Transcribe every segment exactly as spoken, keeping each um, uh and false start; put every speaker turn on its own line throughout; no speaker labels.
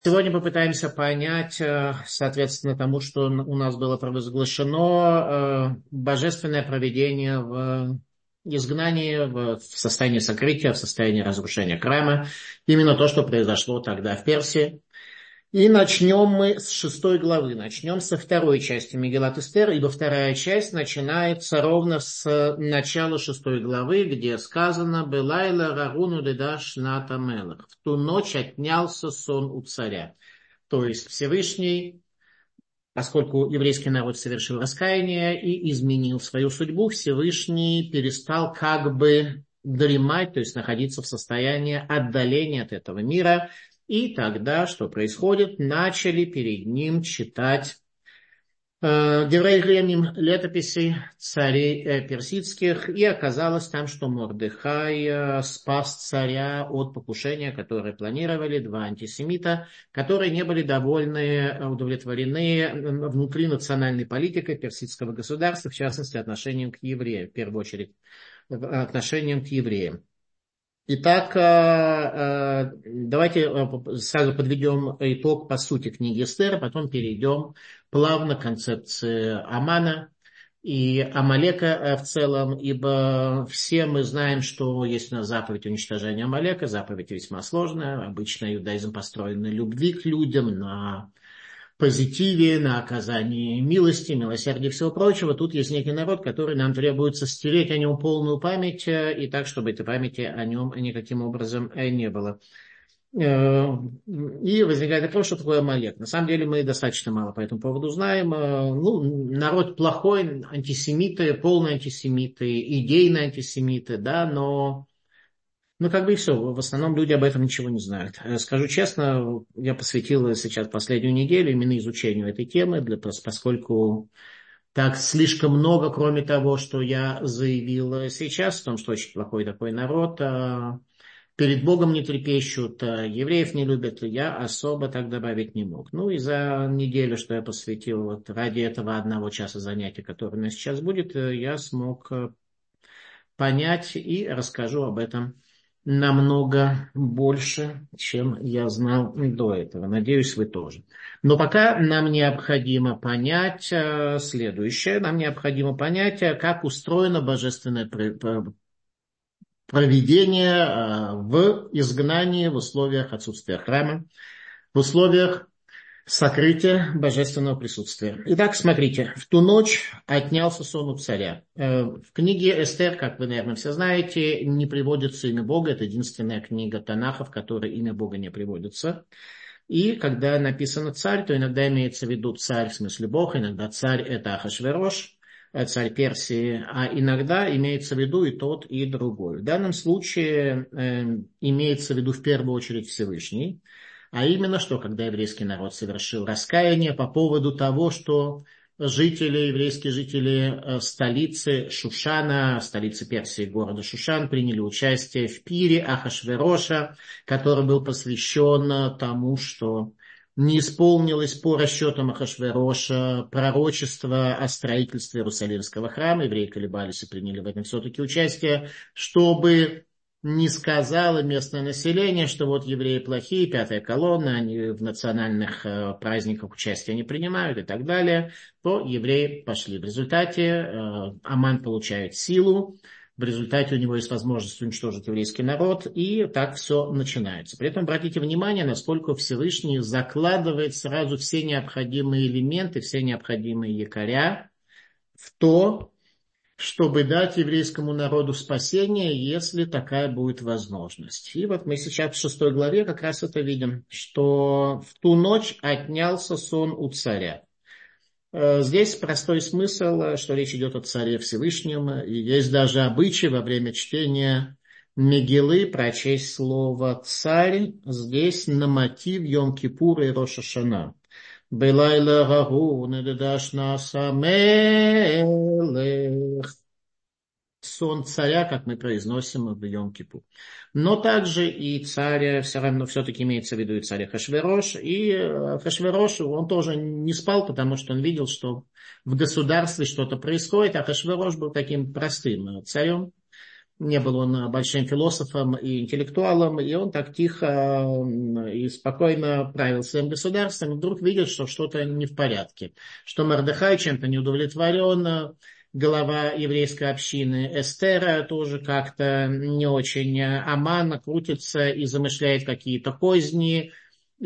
Сегодня попытаемся понять, соответственно, тому, что у нас было провозглашено, божественное провидение в изгнании, в состоянии сокрытия, в состоянии разрушения храма. Именно то, что произошло тогда в Персии. И начнем мы с шестой главы, начнем со второй части Мегилат Эстер, ибо вторая часть начинается ровно с начала шестой главы, где сказано «Белайла рагуну дедаш ната мелах». В ту ночь отнялся сон у царя. То есть Всевышний, поскольку еврейский народ совершил раскаяние и изменил свою судьбу, Всевышний перестал как бы дремать, то есть находиться в состоянии отдаления от этого мира. И тогда, что происходит, начали перед ним читать э, Деврей Ремним, летописи царей э, персидских, и оказалось там, что Мордехай э, спас царя от покушения, которое планировали два антисемита, которые не были довольны, удовлетворены внутри национальной политикой персидского государства, в частности, отношением к евреям, в первую очередь, отношением к евреям. Итак, давайте сразу подведем итог по сути книги Эстер, потом перейдем плавно к концепции Амана и Амалека в целом, ибо все мы знаем, что есть у нас заповедь уничтожения Амалека, заповедь весьма сложная, обычно иудаизм построен на любви к людям, на позитиве, на оказании милости, милосердия и всего прочего. Тут есть некий народ, который нам требуется стереть о нем полную память, и так, чтобы этой памяти о нем никаким образом не было. И возникает вопрос, что такое Амалек. На самом деле мы достаточно мало по этому поводу знаем. Ну, народ плохой, антисемиты, полные антисемиты, идейные антисемиты, да, но... Ну, как бы и все. В основном люди об этом ничего не знают. Скажу честно, я посвятил сейчас последнюю неделю именно изучению этой темы, для, поскольку так слишком много, кроме того, что я заявил сейчас, о том, что очень плохой такой народ, перед Богом не трепещут, евреев не любят, я особо так добавить не мог. Ну и за неделю, что я посвятил вот ради этого одного часа занятия, которое у нас сейчас будет, я смог понять и расскажу об этом намного больше, чем я знал до этого. Надеюсь, вы тоже. Но пока нам необходимо понять следующее. Нам необходимо понять, как устроено божественное провидение в изгнании, в условиях отсутствия храма, в условиях сокрытие божественного присутствия. Итак, смотрите, в ту ночь отнялся сон у царя. В книге Эстер, как вы, наверное, все знаете, не приводится имя Бога. Это единственная книга Танаха, в которой имя Бога не приводится. И когда написано царь, то иногда имеется в виду царь, в смысле Бог, иногда царь это Ахашверош, царь Персии, а иногда имеется в виду и тот, и другой. В данном случае э, имеется в виду в первую очередь Всевышний. А именно, что когда еврейский народ совершил раскаяние по поводу того, что жители, еврейские жители столицы Шушана, столицы Персии, города Шушан, приняли участие в пире Ахашвероша, который был посвящен тому, что не исполнилось по расчетам Ахашвероша пророчество о строительстве Иерусалимского храма. Евреи колебались и приняли в этом все-таки участие, чтобы... не сказало местное население, что вот евреи плохие, пятая колонна, они в национальных э, праздниках участия не принимают и так далее, то евреи пошли. В результате э, Аман получает силу, в результате у него есть возможность уничтожить еврейский народ, и так все начинается. При этом обратите внимание, насколько Всевышний закладывает сразу все необходимые элементы, все необходимые якоря в то, чтобы дать еврейскому народу спасение, если такая будет возможность. И вот мы сейчас в шестой главе как раз это видим, что в ту ночь отнялся сон у царя. Здесь простой смысл, что речь идет о царе Всевышнем. И есть даже обычай во время чтения Мегилы прочесть слово «царь» здесь на мотив Йом-Кипура и Рош ха-Шана. Белайла гагу недедаш наса мелех. Сон царя, как мы произносим в Йом-Кипур. Но также и царь, все равно все-таки имеется в виду и царь Ахашверош. И Ахашверош, он тоже не спал, потому что он видел, что в государстве что-то происходит. Ахашверош был таким простым царем. не был он большим философом и интеллектуалом, и он так тихо и спокойно правил своим государством, и вдруг видит, что что-то не в порядке, что Мордехай чем-то не удовлетворен, глава еврейской общины Эстера тоже как-то не очень, Аман крутится и замышляет какие-то козни, и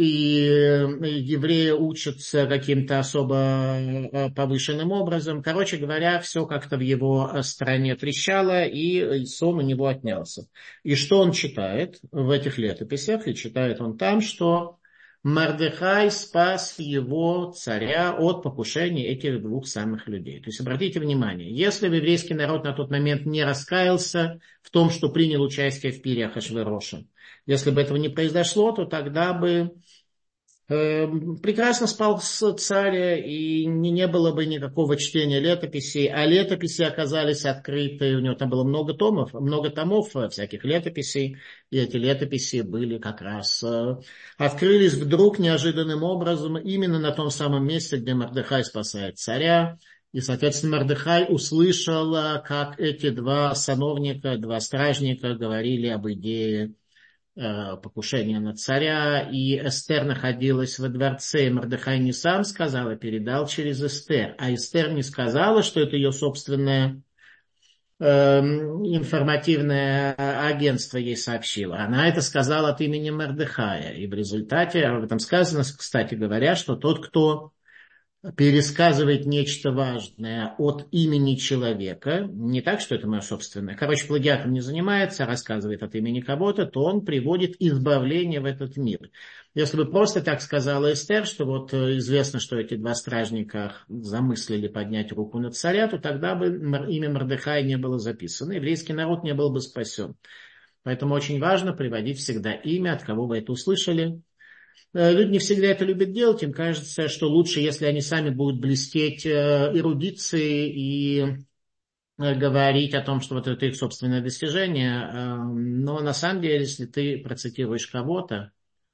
евреи учатся каким-то особо повышенным образом. Короче говоря, все как-то в его стране трещало, и сон у него отнялся. И что он читает в этих летописях? И читает он там, что Мордехай спас его царя от покушения этих двух самых людей. То есть обратите внимание, если бы еврейский народ на тот момент не раскаялся в том, что принял участие в пире Ахашвероша, если бы этого не произошло, то тогда бы э, прекрасно спал царь, и не, не было бы никакого чтения летописей, а летописи оказались открыты, у него там было много томов, много томов всяких летописей, и эти летописи были как раз, э, открылись вдруг неожиданным образом именно на том самом месте, где Мордехай спасает царя. И, соответственно, Мордехай услышал, как эти два сановника, два стражника говорили об идее покушения на царя, и Эстер находилась во дворце, и Мордехай не сам сказал, а передал через Эстер. А Эстер не сказала, что это ее собственное э, информативное агентство ей сообщило. Она это сказала от имени Мордехая. И в результате, об этом сказано, кстати говоря, что тот, кто пересказывает нечто важное от имени человека, не так, что это мое собственное, короче, плагиатом не занимается, рассказывает от имени кого-то, то он приводит избавление в этот мир. Если бы просто так сказала Эстер, что вот известно, что эти два стражника замыслили поднять руку на царя, то тогда бы имя Мордехая не было записано, еврейский народ не был бы спасен. Поэтому очень важно приводить всегда имя, от кого вы это услышали. Люди не всегда это любят делать, им кажется, что лучше, если они сами будут блестеть эрудицией и говорить о том, что вот это их собственное достижение. Но на самом деле, если ты процитируешь кого-то,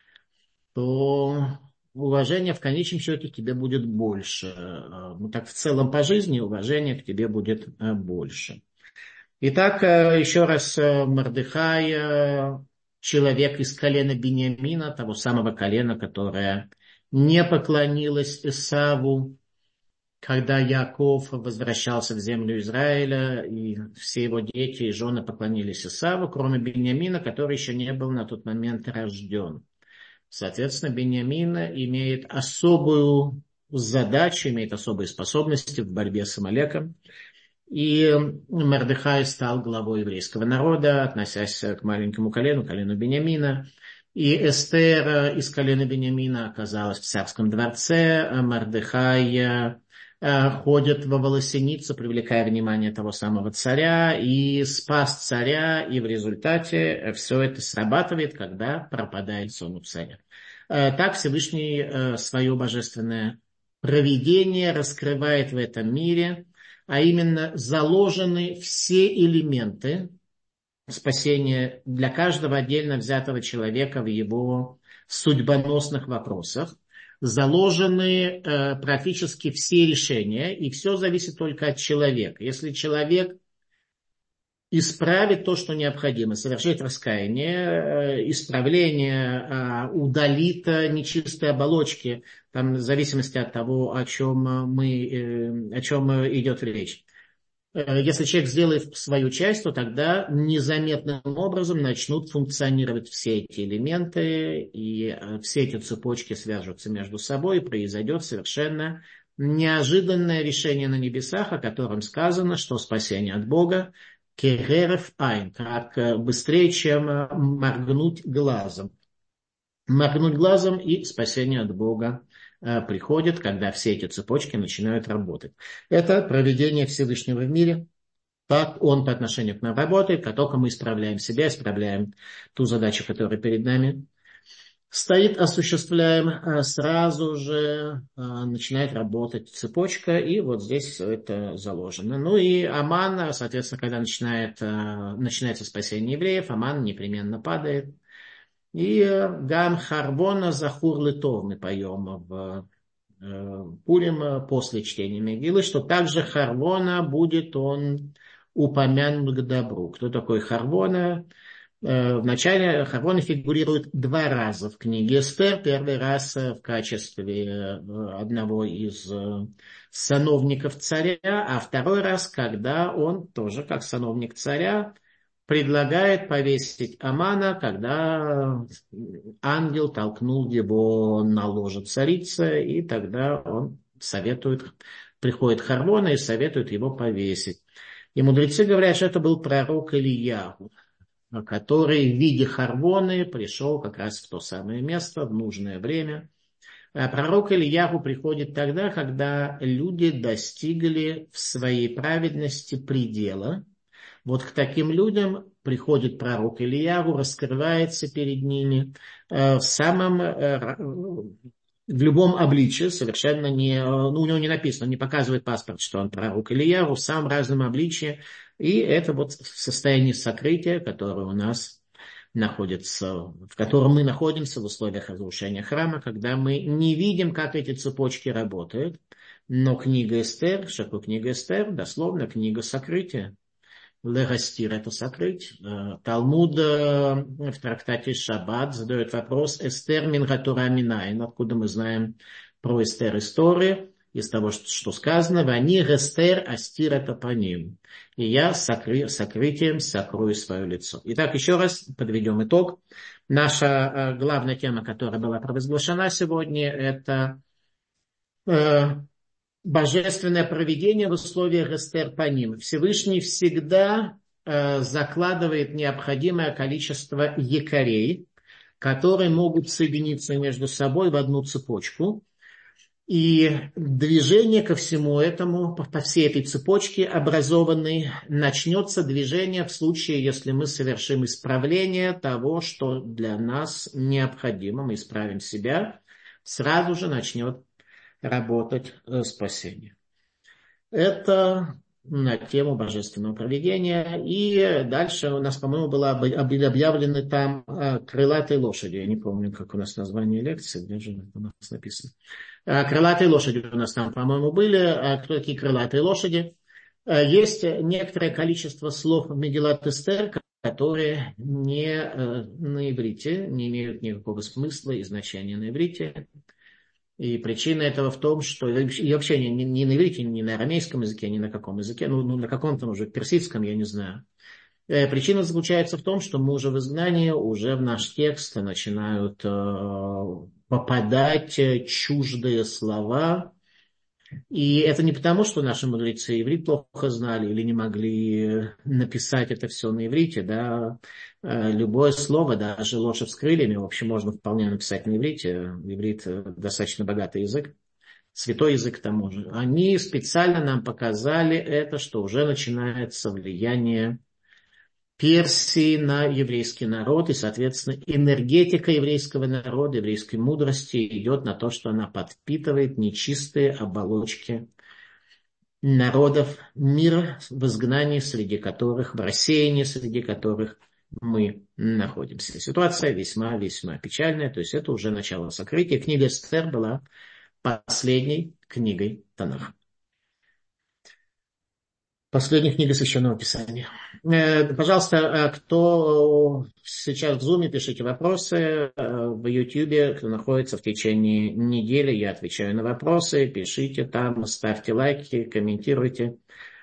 то уважение в конечном счете к тебе будет больше. Ну так в целом по жизни уважение к тебе будет больше. Итак, еще раз, Мордехай, человек из колена Биньямина, того самого колена, которое не поклонилось Исаву, когда Яков возвращался в землю Израиля, и все его дети и жены поклонились Исаву, кроме Биньямина, который еще не был на тот момент рожден. Соответственно, Биньямин имеет особую задачу, имеет особые способности в борьбе с Амалеком. И Мордехай стал главой еврейского народа, относясь к маленькому колену, колену Биньямина. И Эстер из колена Биньямина оказалась в царском дворце. Мордехай ходит во волосеницу, привлекая внимание того самого царя, и спас царя, и в результате все это срабатывает, когда пропадает сон у царя. Так Всевышний свое божественное провидение раскрывает в этом мире, а именно заложены все элементы спасения для каждого отдельно взятого человека в его судьбоносных вопросах. Заложены э, практически все решения, и все зависит только от человека. Если человек исправит то, что необходимо, совершит раскаяние, исправление, удалит нечистые оболочки, там, в зависимости от того, о чем, мы, о чем идет речь. Если человек сделает свою часть, то тогда незаметным образом начнут функционировать все эти элементы, и все эти цепочки свяжутся между собой, и произойдет совершенно неожиданное решение на небесах, о котором сказано, что спасение от Бога керерев айн, как быстрее, чем моргнуть глазом. Моргнуть глазом, и спасение от Бога приходит, когда все эти цепочки начинают работать. Это провидение Всевышнего в мире. Так он по отношению к нам работает, как только мы исправляем себя, исправляем ту задачу, которая перед нами стоит, осуществляем, сразу же начинает работать цепочка, и вот здесь это заложено. Ну и Аман, соответственно, когда начинает, начинается спасение евреев, Аман непременно падает. И Гам Харбона Захур Литов мы поем в Пурим после чтения Мегилы, что также Харбона будет он упомянут к добру. Кто такой Харвона? В начале Харвона фигурирует два раза в книге Эстер. Первый раз в качестве одного из сановников царя, а второй раз, когда он тоже как сановник царя предлагает повесить Амана, когда ангел толкнул его на ложе царицы, и тогда он советует, приходит Харвона и советует его повесить. И мудрецы говорят, что это был пророк Ильяху, который в виде Харвоны пришел как раз в то самое место, в нужное время. А пророк Ильяху приходит тогда, когда люди достигли в своей праведности предела. Вот к таким людям приходит пророк Ильяху, раскрывается перед ними в самом, в любом обличии, совершенно не, ну, у него не написано, не показывает паспорт, что он пророк Ильяху, в самом разном обличии. И это вот состояние сокрытия, которое у нас находится, в котором мы находимся в условиях разрушения храма, когда мы не видим, как эти цепочки работают. Но книга Эстер, что такое книга Эстер? Дословно книга сокрытия. Легастир — это сокрыть. Талмуд в трактате Шаббат задает вопрос: Эстер мин гатура минайн. Откуда мы знаем про Эстер истории? Из того, что сказано: «Вани гестер астир это по ним». И я сокры, сокрытием сокрою свое лицо. Итак, еще раз подведем итог. Наша главная тема, которая была провозглашена сегодня, это э, божественное провидение в условиях Эстер по ним. Всевышний всегда э, закладывает необходимое количество якорей, которые могут соединиться между собой в одну цепочку. И движение ко всему этому, по всей этой цепочке образованной, начнется движение в случае, если мы совершим исправление того, что для нас необходимо, мы исправим себя, сразу же начнет работать спасение. Это на тему божественного провидения. И дальше у нас, по-моему, было объявлены там крылатые лошади. Я не помню, как у нас название лекции, где же у нас написано. Крылатые лошади у нас там, по-моему, были. Кто такие крылатые лошади? Есть некоторое количество слов в Мегилат Эстер, которые не на иврите, не имеют никакого смысла и значения на иврите. И причина этого в том, что и вообще ни, ни на иврите, ни на арамейском языке, ни на каком языке, ну, ну на каком-то уже персидском, я не знаю. Причина заключается в том, что мы уже в изгнании, уже в наш текст начинают попадать чуждые слова. И это не потому, что наши мудрецы иврит плохо знали или не могли написать это все на иврите. Да? Любое слово, даже лошадь с крыльями, в общем, можно вполне написать на иврите. Иврит достаточно богатый язык, святой язык к тому же. Они специально нам показали это, что уже начинается влияние Персии на еврейский народ, и, соответственно, энергетика еврейского народа, еврейской мудрости идет на то, что она подпитывает нечистые оболочки народов мира в изгнании, среди которых, в рассеянии, среди которых мы находимся. Ситуация весьма-весьма печальная, то есть это уже начало сокрытия. Книга Эстер была последней книгой Танаха. Последняя книга Священного Писания. Пожалуйста, кто сейчас в Zoom, пишите вопросы. В YouTube, кто находится в течение недели, я отвечаю на вопросы. Пишите там, ставьте лайки, комментируйте,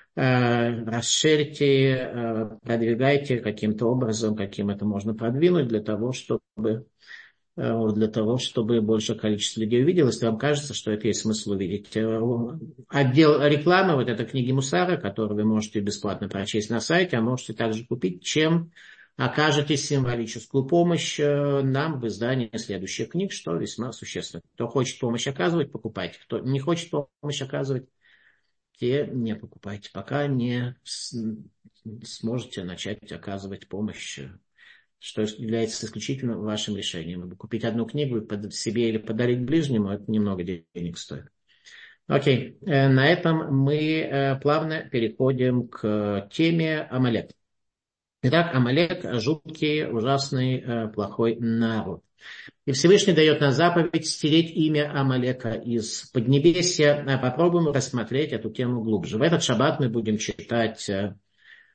расширьте, продвигайте каким-то образом, каким это можно продвинуть для того, чтобы... для того, чтобы большее количество людей увидело, если вам кажется, что это есть смысл увидеть. Отдел рекламы, вот это книги Мусара, которые вы можете бесплатно прочесть на сайте, а можете также купить, чем окажете символическую помощь нам в издании следующих книг, что весьма существенно. Кто хочет помощь оказывать, покупайте. Кто не хочет помощь оказывать, те не покупайте, пока не сможете начать оказывать помощь, что является исключительно вашим решением. Купить одну книгу под себе или подарить ближнему, это немного денег стоит. Окей, на этом мы плавно переходим к теме Амалек. Итак, Амалек – жуткий, ужасный, плохой народ. И Всевышний дает нам заповедь стереть имя Амалека из Поднебесья. Попробуем рассмотреть эту тему глубже. В этот шаббат мы будем читать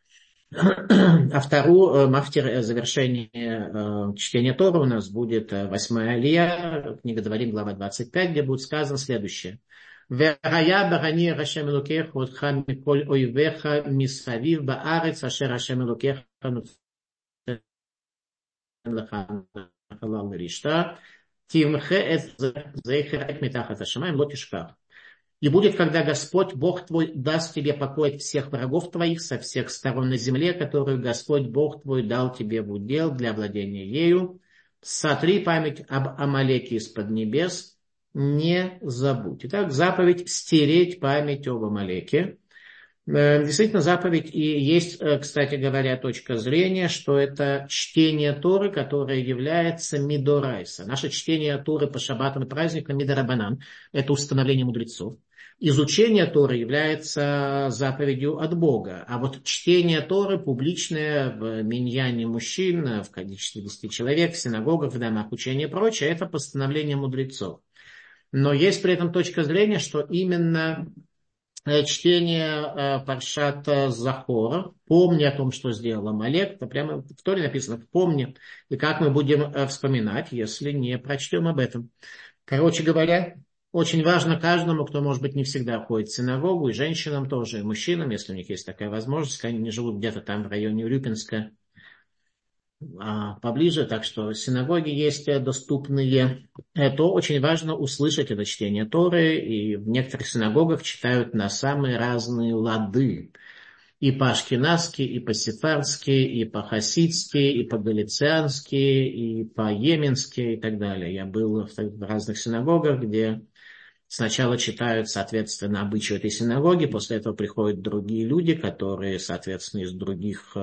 А вторую, мафтир, завершение чтения Торы у нас будет восьмая алия, книга Дворим, глава двадцать пять, где будет сказано следующее. «Вехая барани Рашем Элокеха отха миколь ойвеха мисавив баарец ашер Рашем Элокеха нутен леха халал ришта тимхе эт зейхер эт митахат ашамаим ло тишках». И будет, когда Господь, Бог твой, даст тебе покой от всех врагов твоих со всех сторон на земле, которую Господь, Бог твой, дал тебе в удел для владения ею. Сотри память об Амалеке из-под небес, не забудь. Итак, заповедь стереть память об Амалеке. Действительно, заповедь, и есть, кстати говоря, точка зрения, что это чтение Торы, которое является мидорайса. Наше чтение Торы по шаббатам и праздникам мидорабанан, это установление мудрецов. Изучение Торы является заповедью от Бога, а вот чтение Торы публичное в миньяне мужчин, в количестве десяти человек, в синагогах, в домах учения и прочее, это постановление мудрецов. Но есть при этом точка зрения, что именно чтение Паршат Захора, помни о том, что сделал Амалек, это прямо в Торе написано, помни, и как мы будем вспоминать, если не прочтем об этом. Короче говоря, очень важно каждому, кто, может быть, не всегда ходит в синагогу, и женщинам тоже, и мужчинам, если у них есть такая возможность, они не живут где-то там в районе Урюпинска, а поближе, так что синагоги есть доступные. Это очень важно услышать это чтение Торы, и в некоторых синагогах читают на самые разные лады. И по-ашкеназски, и по-сефардски, и по-хасидски, и по-галициански, и по-йеменски, и так далее. Я был в разных синагогах, где сначала читают, соответственно, обычаи этой синагоги, после этого приходят другие люди, которые, соответственно, из других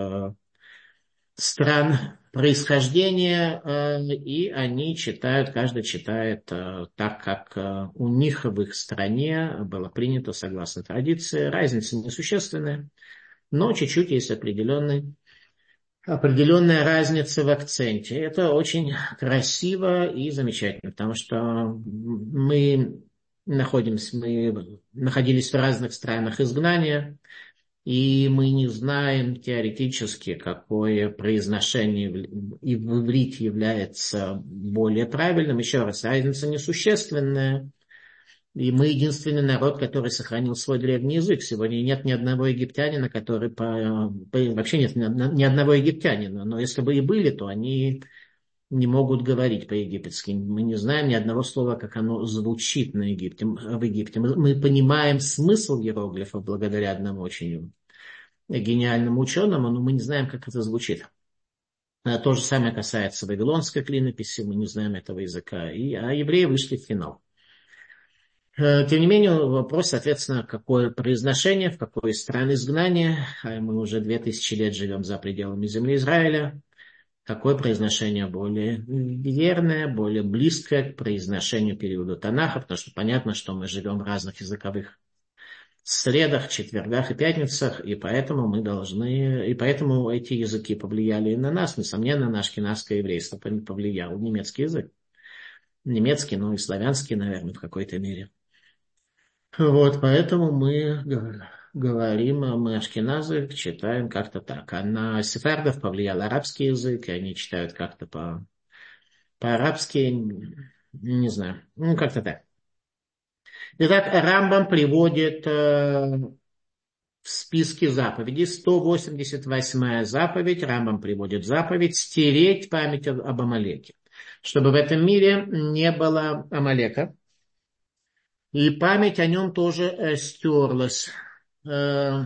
стран происхождения, и они читают, каждый читает так, как у них в их стране было принято согласно традиции. Разница несущественная, но чуть-чуть есть определенный, определенная разница в акценте. Это очень красиво и замечательно, потому что мы находимся, мы находились в разных странах изгнания, и мы не знаем теоретически, какое произношение и в иврите является более правильным. Еще раз, разница несущественная. И мы единственный народ, который сохранил свой древний язык. Сегодня нет ни одного египтянина, который... По, по, вообще нет ни одного египтянина. Но если бы и были, то они не могут говорить по-египетски. Мы не знаем ни одного слова, как оно звучит на Египте, в Египте. Мы, мы понимаем смысл иероглифов благодаря одному очень гениальному ученому, но мы не знаем, как это звучит. То же самое касается вавилонской клинописи, мы не знаем этого языка. И, а евреи вышли в финал. Тем не менее, вопрос, соответственно, какое произношение, в какой стране изгнания. Мы уже две тысячи лет живем за пределами земли Израиля. Какое произношение более верное, более близкое к произношению периода Танаха, потому что понятно, что мы живем в разных языковых средах, четвергах и пятницах, и поэтому мы должны, и поэтому эти языки повлияли на нас. Несомненно, наше ашкеназское еврейство повлиял немецкий язык. Немецкий, но и славянский, наверное, в какой-то мере. Вот, поэтому мы говорим, мы ашкеназы читаем как-то так. А на сефардов повлиял арабский язык, и они читают как-то по, по-арабски, не знаю, ну как-то так. Итак, Рамбам приводит э, в списке заповедей сто восемьдесят восьмая заповедь, Рамбам приводит заповедь стереть память об, об Амалеке, чтобы в этом мире не было Амалека. И память о нем тоже э, стерлась. Э,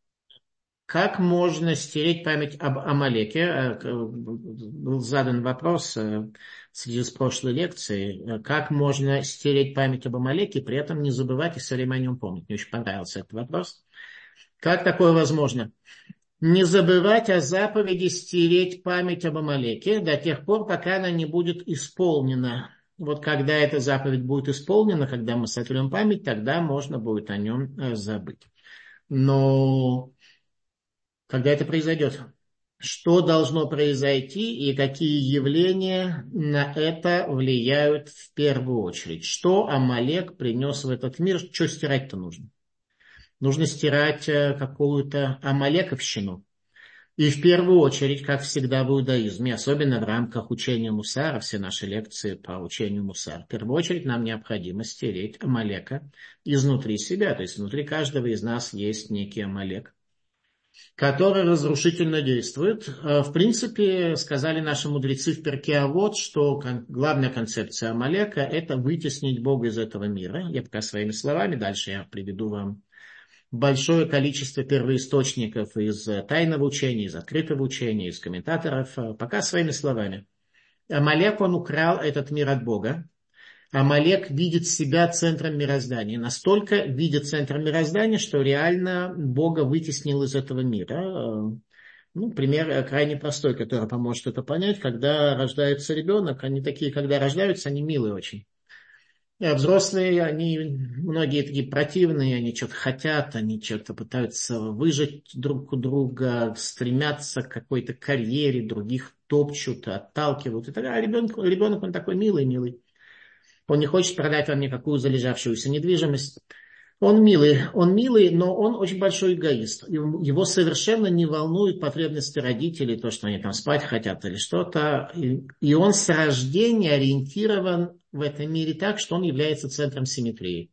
как можно стереть память об Амалеке? Э, был задан вопрос э, в связи с прошлой лекцией. Как можно стереть память об Амалеке, при этом не забывать и все время о нем помнить? Мне очень понравился этот вопрос. Как такое возможно? Не забывать о заповеди стереть память об Амалеке до тех пор, пока она не будет исполнена. Вот когда эта заповедь будет исполнена, когда мы сотрем память, тогда можно будет о нем забыть. Но когда это произойдет? Что должно произойти и какие явления на это влияют в первую очередь? Что Амалек принес в этот мир? Что стирать-то нужно? Нужно стирать какую-то амалековщину. И в первую очередь, как всегда в иудаизме, особенно в рамках учения Мусара, все наши лекции по учению Мусара, в первую очередь нам необходимо стереть Амалека изнутри себя. То есть внутри каждого из нас есть некий Амалек, который разрушительно действует. В принципе, сказали наши мудрецы в Перке Авот, что главная концепция Амалека – это вытеснить Бога из этого мира. Я пока своими словами, дальше я приведу вам большое количество первоисточников из тайного учения, из открытого учения, из комментаторов. Пока своими словами. Амалек, он украл этот мир от Бога. Амалек видит себя центром мироздания. Настолько видит центром мироздания, что реально Бога вытеснил из этого мира. Ну, пример крайне простой, который поможет это понять. Когда рождается ребенок, они такие, когда рождаются, они милые очень. А взрослые, они, многие такие противные, они что-то хотят, они что-то пытаются выжить друг у друга, стремятся к какой-то карьере, других топчут, отталкивают. И так далее. А ребенок, ребенок, он такой милый-милый. Он не хочет продать вам никакую залежавшуюся недвижимость. Он милый, он милый, но он очень большой эгоист. Его совершенно не волнует потребности родителей, то, что они там спать хотят или что-то. И он с рождения ориентирован в этом мире так, что он является центром симметрии.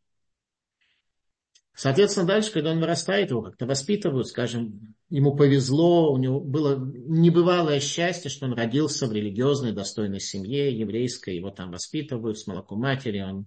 Соответственно, дальше, когда он вырастает, его как-то воспитывают, скажем, ему повезло, у него было небывалое счастье, что он родился в религиозной, достойной семье еврейской, его там воспитывают с молоком матери, он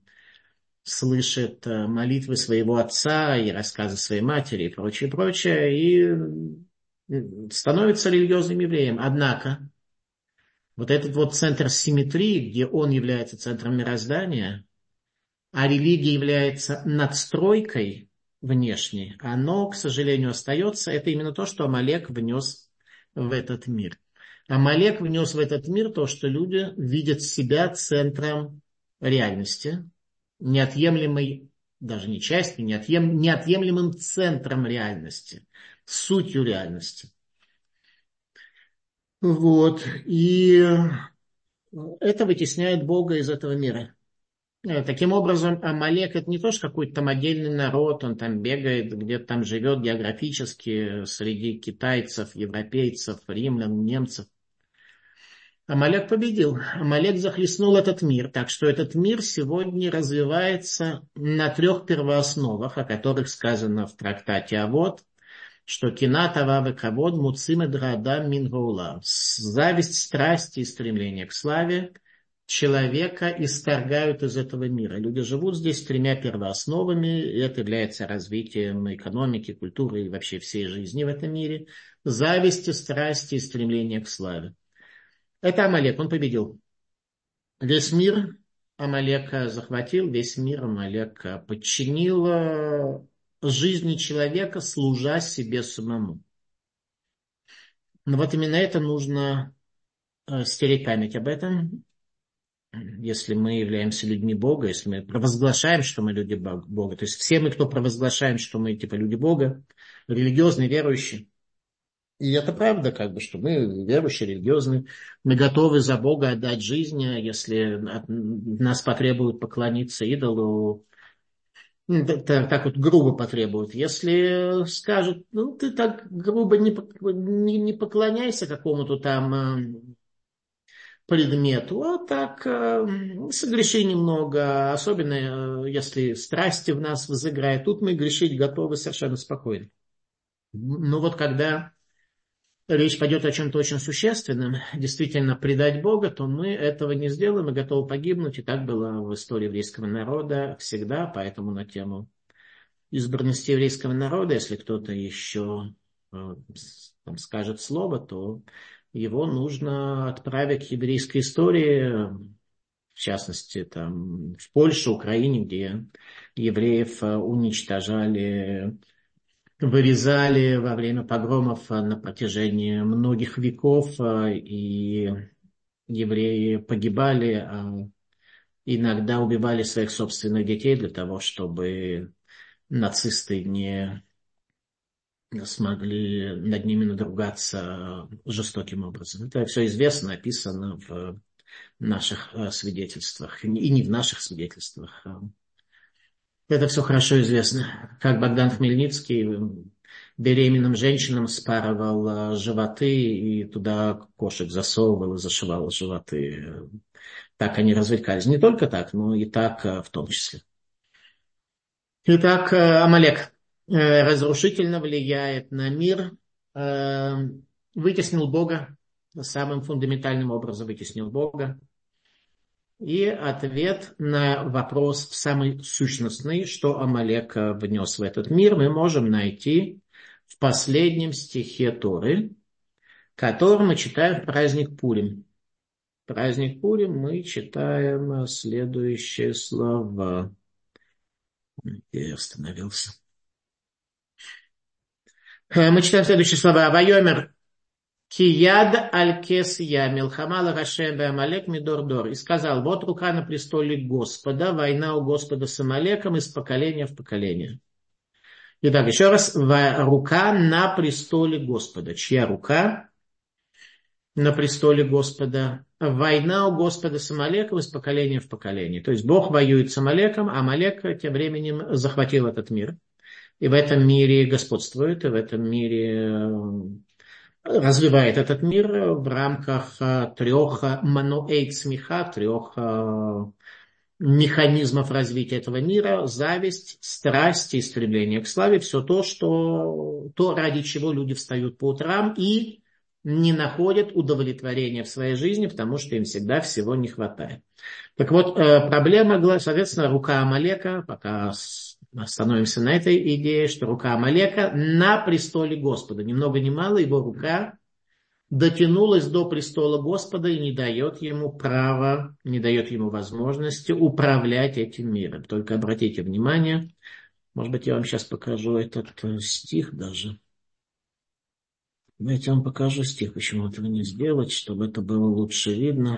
слышит молитвы своего отца и рассказы своей матери и прочее, прочее, и становится религиозным евреем. Однако, вот этот вот центр симметрии, где он является центром мироздания, а религия является надстройкой внешней, оно, к сожалению, остается. Это именно то, что Амалек внес в этот мир. Амалек внес в этот мир то, что люди видят себя центром реальности, неотъемлемой, даже не частью, неотъем, неотъемлемым центром реальности, сутью реальности. Вот. И это вытесняет Бога из этого мира. Таким образом, Амалек – это не то, что какой-то там отдельный народ, он там бегает, где-то там живет географически среди китайцев, европейцев, римлян, немцев. Амалек победил. Амалек захлестнул этот мир. Так что этот мир сегодня развивается на трех первоосновах, о которых сказано в трактате Авот, что кинат, авав и кавод, муцим и драадам мин гаулам. Зависть, страсть и стремление к славе человека исторгают из этого мира. Люди живут здесь тремя первоосновами, и это является развитием экономики, культуры и вообще всей жизни в этом мире. Зависти, страсти и стремление к славе. Это Амалек, он победил. Весь мир Амалека захватил, весь мир Амалека подчинил жизни человека, служа себе самому. Но вот именно это нужно стереть память об этом. Если мы являемся людьми Бога, если мы провозглашаем, что мы люди Бога, то есть все мы, кто провозглашаем, что мы типа люди Бога, религиозные, верующие, и это правда, как бы, что мы верующие, религиозные, мы готовы за Бога отдать жизнь, если от нас потребуют поклониться идолу, так вот грубо потребуют. Если скажут, ну ты так грубо не, не, не поклоняйся какому-то там предмету, а так э, согреши немного, особенно э, если страсти в нас возыграют. Тут мы грешить готовы совершенно спокойно. Но вот когда речь пойдет о чем-то очень существенном, действительно предать Бога, то мы этого не сделаем, мы готовы погибнуть. И так было в истории еврейского народа всегда, поэтому на тему избранности еврейского народа, если кто-то еще э, там, скажет слово, то его нужно отправить к еврейской истории, в частности, там, в Польшу, Украине, где евреев уничтожали, вырезали во время погромов на протяжении многих веков, и евреи погибали, а иногда убивали своих собственных детей для того, чтобы нацисты не смогли над ними надругаться жестоким образом. Это все известно, описано в наших свидетельствах, и не в наших свидетельствах. Это все хорошо известно. Как Богдан Хмельницкий беременным женщинам спарывал животы и туда кошек засовывал и зашивал животы. Так они развлекались. Не только так, но и так в том числе. Итак, Амалек разрушительно влияет на мир, вытеснил Бога, самым фундаментальным образом вытеснил Бога. И ответ на вопрос самый сущностный, что Амалек внес в этот мир, мы можем найти в последнем стихе Торы, который мы читаем в праздник Пурим. Праздник Пурим мы читаем следующие слова. Я остановился. Мы читаем следующие слова. Вайомер кияд аль-кес я милхама ла-Гашем бе-Амалек мидор-дор. И сказал, вот рука на престоле Господа, война у Господа с Амалеком из поколения в поколение. Итак, еще раз. Рука на престоле Господа. Чья рука на престоле Господа? Война у Господа с Амалеком из поколения в поколение. То есть Бог воюет с Амалеком, а Амалек тем временем захватил этот мир. И в этом мире господствует, и в этом мире развивает этот мир в рамках трех мануэй цмиха, трех механизмов развития этого мира: зависть, страсть и стремление к славе. Все то, что, то, ради чего люди встают по утрам и не находят удовлетворения в своей жизни, потому что им всегда всего не хватает. Так вот, проблема, соответственно, рука Амалека, пока остановимся на этой идее, что рука Амалека на престоле Господа. Ни много ни мало, его рука дотянулась до престола Господа и не дает ему права, не дает ему возможности управлять этим миром. Только обратите внимание, может быть, я вам сейчас покажу этот стих даже. Давайте я вам покажу стих, почему этого не сделать, чтобы это было лучше видно.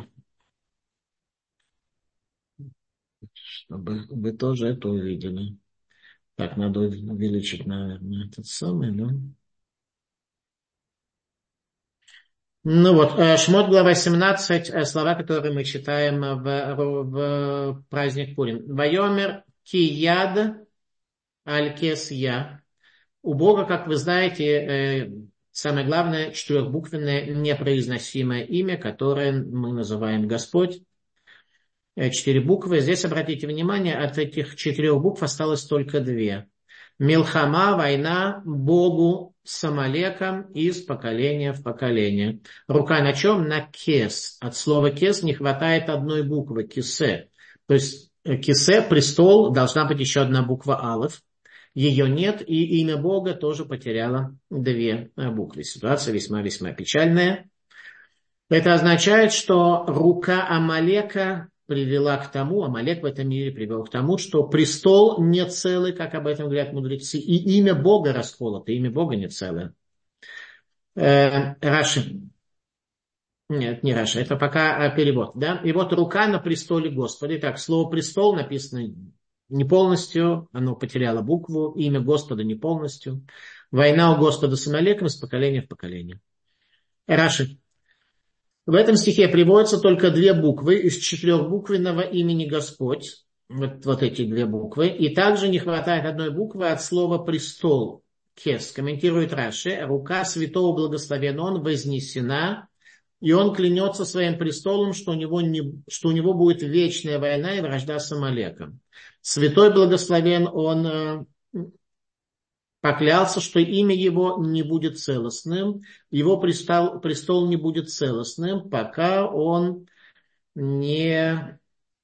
Чтобы вы тоже это увидели. Так, надо увеличить, наверное, этот самый, да? Ну вот, Шмот, глава семнадцать, слова, которые мы читаем в, в, в праздник Пурим. Вайомер кияд аль-кес я. У Бога, как вы знаете, самое главное, четырехбуквенное непроизносимое имя, которое мы называем Господь. Четыре буквы. Здесь, обратите внимание, от этих четырех букв осталось только две. Милхама, война, Богу с Амалеком из поколения в поколение. Рука на чем? На кес. От слова кес не хватает одной буквы, кисе. То есть кисе, престол, должна быть еще одна буква алеф. Ее нет, и имя Бога тоже потеряло две буквы. Ситуация весьма-весьма печальная. Это означает, что рука Амалека привела к тому, Амалек в этом мире привел к тому, что престол не целый, как об этом говорят мудрецы, и имя Бога расколото, имя Бога не целое. Э, Раши. Нет, не Раши, это пока перевод. Да? И вот рука на престоле Господа. Итак, слово престол написано не полностью, оно потеряло букву, имя Господа не полностью. Война у Господа с Амалеком из поколения в поколение. Раши. В этом стихе приводятся только две буквы из четырехбуквенного имени Господь. Вот, вот эти две буквы. И также не хватает одной буквы от слова престол. Кес. Комментирует Раши. Рука святого благословен он, вознесена. И он клянется своим престолом, что у него, не, что у него будет вечная война и вражда с Амалеком. Святой благословен он поклялся, что имя его не будет целостным, его престол, престол не будет целостным, пока он не,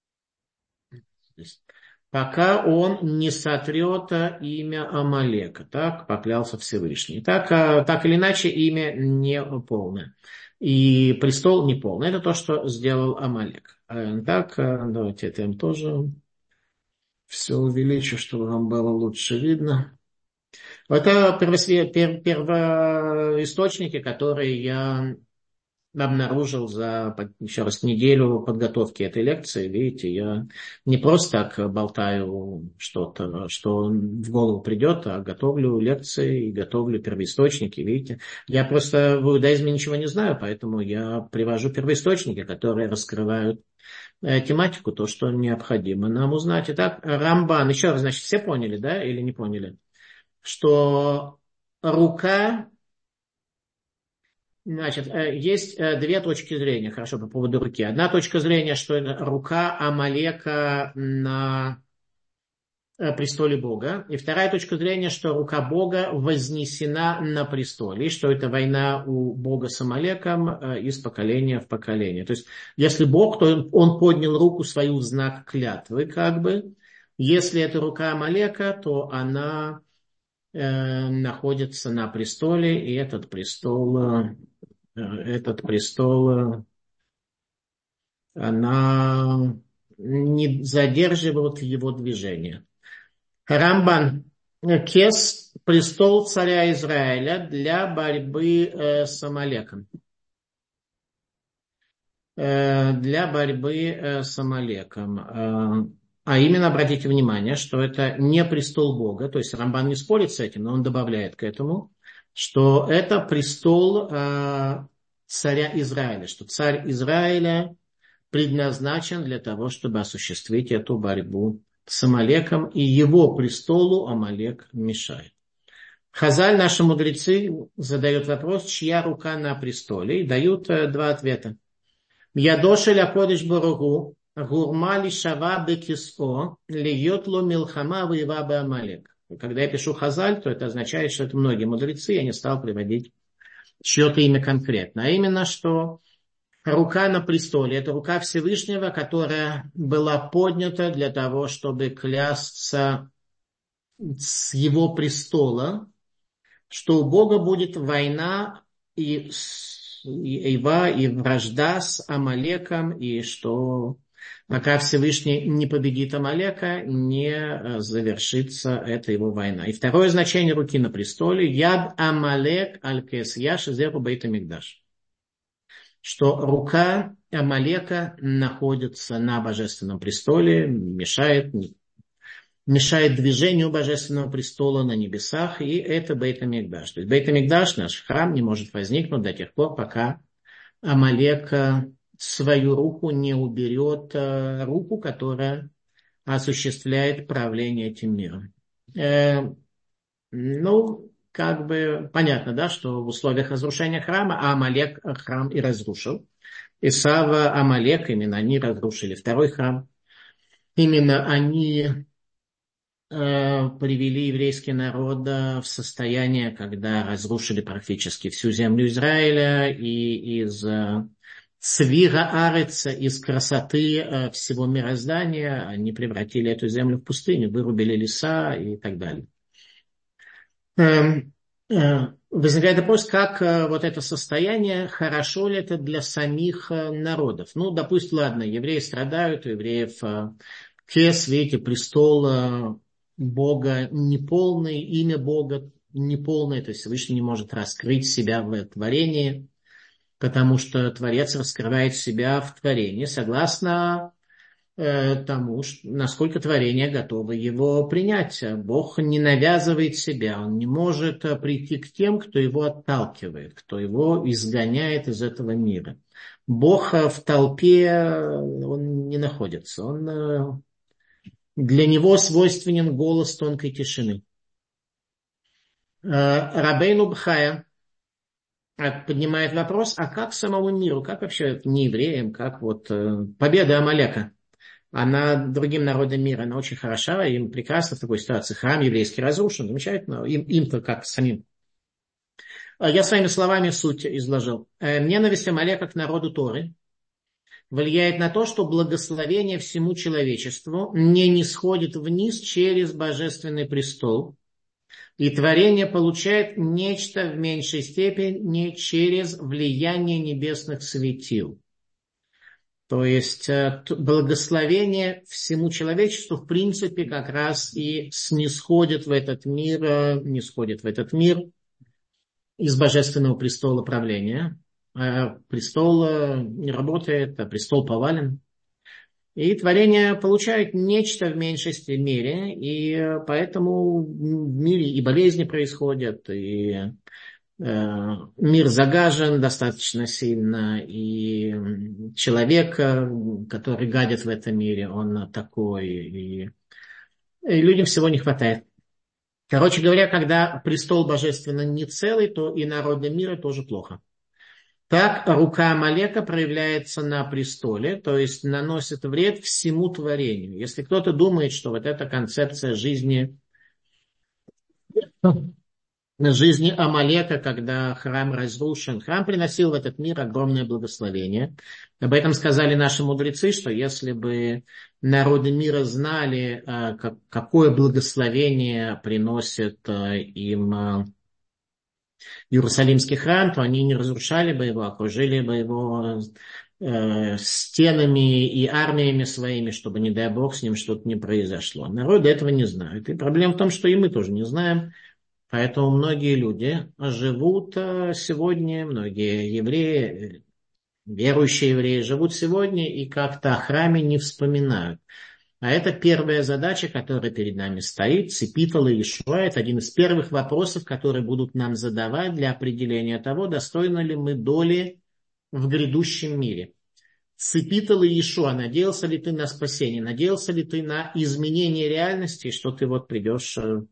пока он не сотрет имя Амалека. Так поклялся Всевышний. Так, так или иначе, имя не полное. И престол не полный. Это то, что сделал Амалек. Так, давайте это им тоже все увеличу, чтобы вам было лучше видно. Это первоисточники, которые я обнаружил за, еще раз, неделю подготовки этой лекции. Видите, я не просто так болтаю что-то, что в голову придет, а готовлю лекции и готовлю первоисточники. Видите, я просто в иудаизме ничего не знаю, поэтому я привожу первоисточники, которые раскрывают тематику, то, что необходимо нам узнать. Итак, Рамбан, еще раз, значит, все поняли, да, или не поняли? Что рука, значит, есть две точки зрения, хорошо, по поводу руки. Одна точка зрения, что это рука Амалека на престоле Бога. И вторая точка зрения, что рука Бога вознесена на престоле, и что это война у Бога с Амалеком из поколения в поколение. То есть, если Бог, то он поднял руку свою в знак клятвы, как бы. Если это рука Амалека, то она э, находится на престоле, и этот престол, э, этот престол, э, она не задерживает его движение. Рамбан. Кес – престол царя Израиля для борьбы э, с Амалеком. Э, для борьбы э, с Амалеком. Э, а именно, обратите внимание, что это не престол Бога. То есть Рамбан не спорит с этим, но он добавляет к этому, что это престол э, царя Израиля. Что царь Израиля предназначен для того, чтобы осуществить эту борьбу с Амалеком, и его престолу Амалек мешает. Хазаль, наши мудрецы, задают вопрос, чья рука на престоле, и дают э, два ответа. Ядошель акодыш баругу, гурмали шава бекисо, льет ло милхама воева бе Амалек. Когда я пишу Хазаль, то это означает, что это многие мудрецы, я не стал приводить чье-то имя конкретно. А именно, что рука на престоле – это рука Всевышнего, которая была поднята для того, чтобы клясться с его престола, что у Бога будет война и, и, ива, и вражда с Амалеком, и что пока Всевышний не победит Амалека, не завершится эта его война. И второе значение руки на престоле – яд Амалек аль-кес яш зеру бейт амикдаш. Что рука Амалека находится на божественном престоле, мешает, мешает движению божественного престола на небесах, и это Бейт Амикдаш. То есть Бейт Амикдаш, наш храм, не может возникнуть до тех пор, пока Амалек свою руку не уберет, руку, которая осуществляет правление этим миром. Э, ну, как бы понятно, да, что в условиях разрушения храма Амалек храм и разрушил. Исава, Амалек, именно они разрушили второй храм. Именно они э, привели еврейский народ в состояние, когда разрушили практически всю землю Израиля, и из э, свира ареца, из красоты э, всего мироздания они превратили эту землю в пустыню, вырубили леса и так далее. Возникает вопрос, как вот это состояние, хорошо ли это для самих народов. Ну, допустим, ладно, евреи страдают, у евреев кес, видите, престол Бога неполный, имя Бога неполное, то есть Всевышний не может раскрыть себя в творении, потому что Творец раскрывает себя в творении, согласно тому, насколько творение готово его принять. Бог не навязывает себя, он не может прийти к тем, кто его отталкивает, кто его изгоняет из этого мира. Бог в толпе, он не находится, он, для него свойственен голос тонкой тишины. Рабейну Бхая поднимает вопрос, а как самому миру, как вообще не евреям, как вот победа Амалека? Она другим народам мира, она очень хороша, им прекрасно в такой ситуации. Храм еврейский разрушен, замечательно, им, им-то как самим. Я своими словами суть изложил. Ненависть Амалека к народу Торы влияет на то, что благословение всему человечеству не нисходит вниз через божественный престол, и творение получает нечто в меньшей степени через влияние небесных светил. То есть благословение всему человечеству в принципе как раз и снисходит в этот мир, нисходит в этот мир из божественного престола правления. Престол не работает, а престол повален. И творение получает нечто в меньшей мере, и поэтому в мире и болезни происходят, и мир загажен достаточно сильно, и человек, который гадит в этом мире, он такой, и, и людям всего не хватает. Короче говоря, когда престол божественно не целый, то и народы мира тоже плохо. Так рука Амалека проявляется на престоле, то есть наносит вред всему творению. Если кто-то думает, что вот эта концепция жизни, жизни Амалека, когда храм разрушен, храм приносил в этот мир огромное благословение. Об этом сказали наши мудрецы, что если бы народы мира знали, какое благословение приносит им Иерусалимский храм, то они не разрушали бы его, окружили бы его э, стенами и армиями своими, чтобы, не дай Бог, с ним что-то не произошло. Народы этого не знают. И проблема в том, что и мы тоже не знаем. Поэтому многие люди живут сегодня, многие евреи, верующие евреи живут сегодня и как-то о храме не вспоминают. А это первая задача, которая перед нами стоит. Ципитал и Иешуа – это один из первых вопросов, которые будут нам задавать для определения того, достойны ли мы доли в грядущем мире. Ципитал и Иешуа, надеялся ли ты на спасение, надеялся ли ты на изменение реальности, что ты вот придешь э,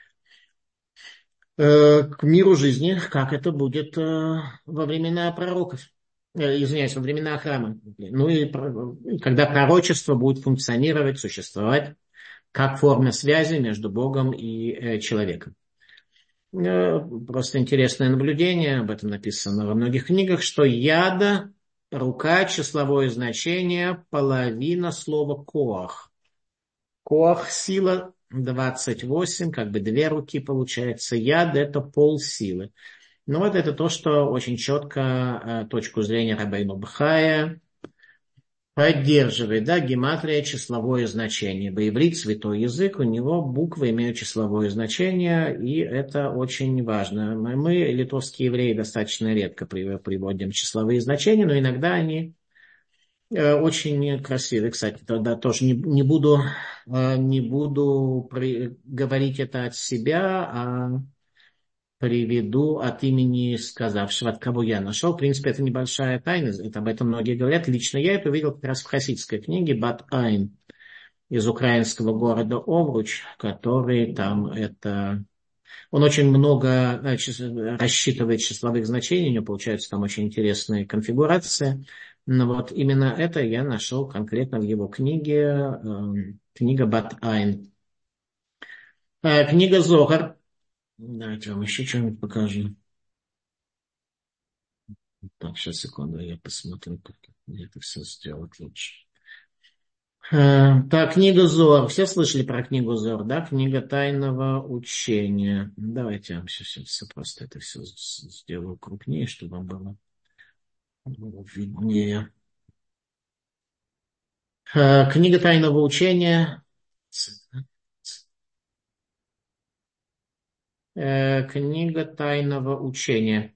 э, к миру жизни, как это будет э, во времена пророков. Извиняюсь, во времена храма. Ну и когда пророчество будет функционировать, существовать как форма связи между Богом и человеком. Просто интересное наблюдение, об этом написано во многих книгах, что яда, рука, числовое значение, половина слова коах. Коах, сила, двадцать восемь, как бы две руки получается. Яд – это полсилы. Ну вот это то, что очень четко э, точку зрения Рабейну Бахая поддерживает, да, гематрия, числовое значение. Иврит, святой язык, у него буквы имеют числовое значение, и это очень важно. Мы, мы литовские евреи, достаточно редко приводим числовые значения, но иногда они э, очень красивые. Кстати, тогда тоже не, не буду, э, не буду при, говорить это от себя, а приведу от имени сказавшего, от кого я нашел. В принципе, это небольшая тайна, это об этом многие говорят. Лично я это увидел как раз в хасидской книге Бат Айн из украинского города Овруч, который там это... Он очень много значит, рассчитывает числовых значений, у него получается там очень интересная конфигурация. Но вот именно это я нашел конкретно в его книге, э, книга Бат Айн. Э, книга Зохар. Давайте вам еще что-нибудь покажу. Так, сейчас, секунду, я посмотрю, как это все сделать лучше. Так, книга Зор. Все слышали про книгу Зор, да? Книга тайного учения. Давайте я вам сейчас все просто это все сделаю крупнее, чтобы вам было виднее. Книга тайного учения. Книга тайного учения.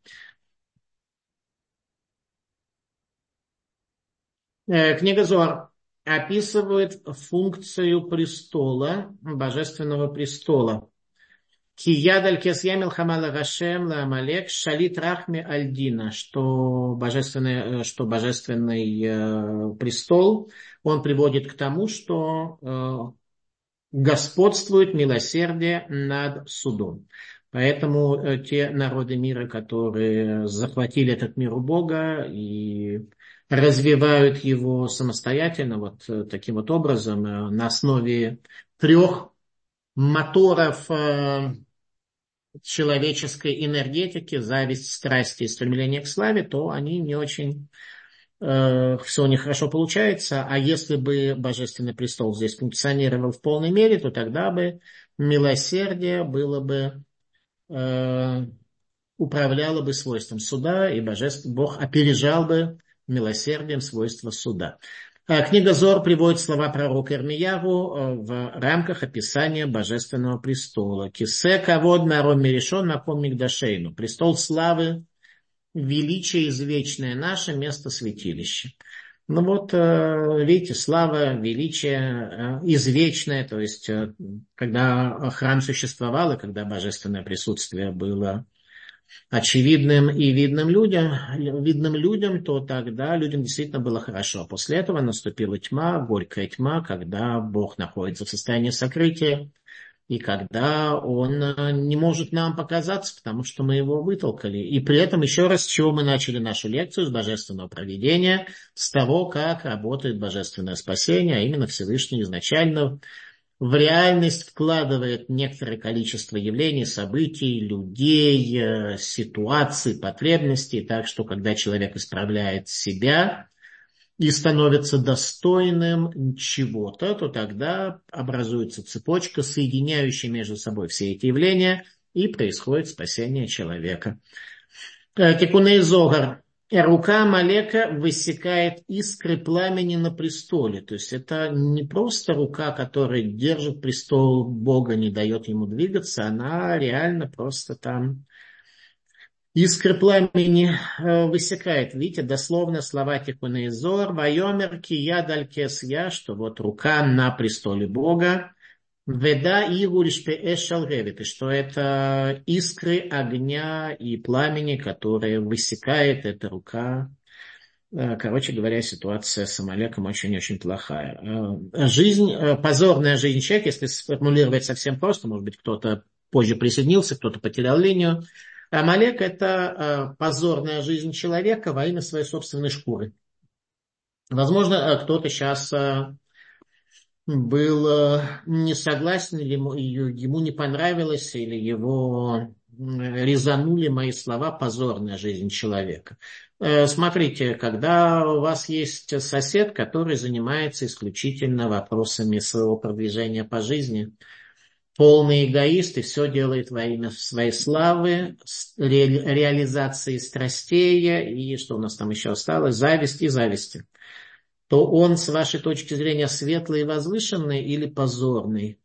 Книга Зор описывает функцию престола, божественного престола. Киядаль кесьямил хамала гашем ла амалек шалит рахме альдина, что божественный, что божественный э, престол, он приводит к тому, что э, господствует милосердие над судом. Поэтому э, те народы мира, которые захватили этот мир у Бога и развивают его самостоятельно, вот э, таким вот образом, э, на основе трех моторов э, человеческой энергетики, зависть, страсти и стремление к славе, то они не очень, э, все у них хорошо получается. А если бы Божественный престол здесь функционировал в полной мере, то тогда бы милосердие было бы, э, управляло бы свойством суда, и Божественный Бог опережал бы милосердием свойства суда. Книга Зор приводит слова пророка Ирмияву в рамках описания Божественного престола. Кисе кавод наром миришон маком мигдашейну. Престол славы, величие извечное наше, место святилища. Ну вот, видите, слава, величие извечное, то есть, когда храм существовал, и когда божественное присутствие было очевидным и видным людям, видным людям, то тогда людям действительно было хорошо. После этого наступила тьма, горькая тьма, когда Бог находится в состоянии сокрытия, и когда он э, не может нам показаться, потому что мы его вытолкали. И при этом, еще раз, с чего мы начали нашу лекцию, с божественного провидения, с того, как работает божественное спасение, а именно Всевышний изначально в реальность вкладывает некоторое количество явлений, событий, людей, э, ситуаций, потребностей, так что когда человек исправляет себя и становится достойным чего-то, то тогда образуется цепочка, соединяющая между собой все эти явления, и происходит спасение человека. Тикуней Зогар. Рука Амалека высекает искры пламени на престоле. То есть это не просто рука, которая держит престол Бога, не дает ему двигаться, она реально просто там искры пламени э, высекает. Видите, дословно слова Тикуней Зор. Вайомер кия даль кес я, что вот рука на престоле Бога. Веда игульшпе эшалгевит, что это искры огня и пламени, которые высекает эта рука. Короче говоря, ситуация с Амалеком очень-очень плохая. Жизнь, позорная жизнь человека, если сформулировать совсем просто, может быть, кто-то позже присоединился, кто-то потерял линию. Амалек – это позорная жизнь человека во имя своей собственной шкуры. Возможно, кто-то сейчас был не согласен, или ему не понравилось, или его резанули мои слова «позорная жизнь человека». Смотрите, когда у вас есть сосед, который занимается исключительно вопросами своего продвижения по жизни, полный эгоист и все делает во имя своей славы, ре, реализации страстей, и что у нас там еще осталось, зависть и зависти, то он, с вашей точки зрения, светлый и возвышенный или позорный.